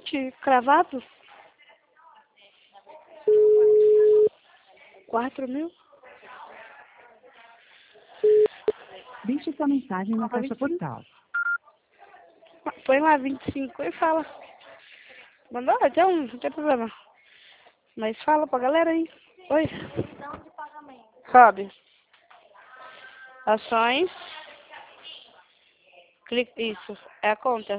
20 cravado? 4.000? Deixe sua mensagem na caixa 25. postal. Põe lá 25 e fala. Mandou? Então, não tem problema. Mas fala pra galera aí. Oi. Sobe. Ações. Clica. Isso. É a conta.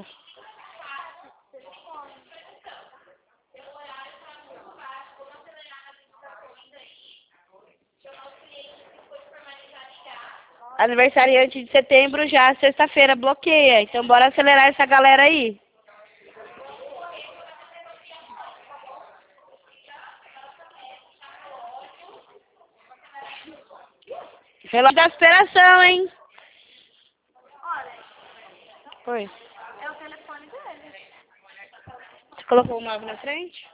Aniversariante de setembro já, sexta-feira, bloqueia. Então bora acelerar essa galera aí. Relógio da superação, hein? Oi. É o telefone dele. Você colocou o 9 na frente?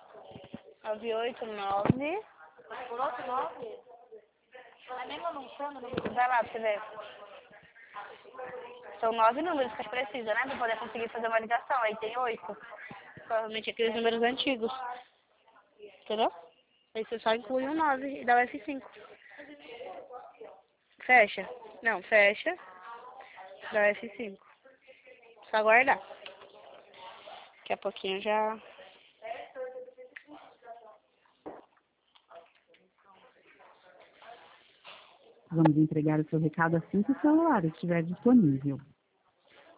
989. Por outro 9? É mesmo anunciando? Vai lá pra você ver. São 9 números que a gente precisa, né? Pra poder conseguir fazer uma ligação. Aí tem 8. Provavelmente aqueles números antigos. Entendeu? Aí você só inclui um 9 e dá o F5. Fecha. Não, fecha. Dá o F5. Só aguardar. Daqui a pouquinho já... Vamos entregar o seu recado assim que o celular estiver disponível.